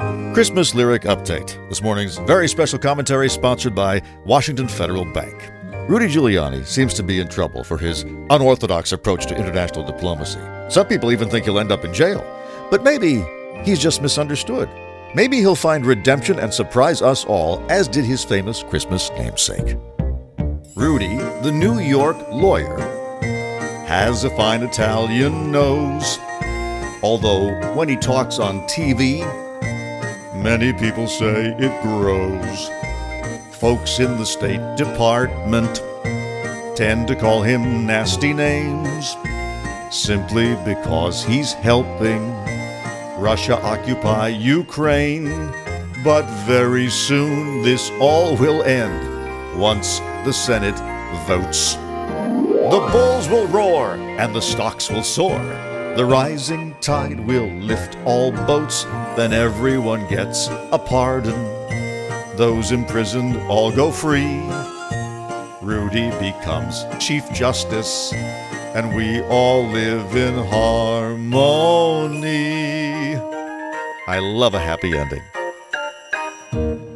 Christmas Lyric Update. This morning's very special commentary sponsored by Washington Federal Bank. Rudy Giuliani seems to be in trouble for his unorthodox approach to international diplomacy. Some people even think he'll end up in jail. But maybe he's just misunderstood. Maybe he'll find redemption and surprise us all, as did his famous Christmas namesake. Rudy, the New York lawyer, has a fine Italian nose. Although when he talks on TV, many people say it grows. Folks in the State Department tend to call him nasty names simply because he's helping Russia occupy Ukraine. But very soon this all will end once the Senate votes. The bulls will roar and the stocks will soar. The rising tide will lift all boats. Then everyone gets a pardon. Those imprisoned all go free. Rudy becomes Chief Justice, and we all live in harmony. I love a happy ending.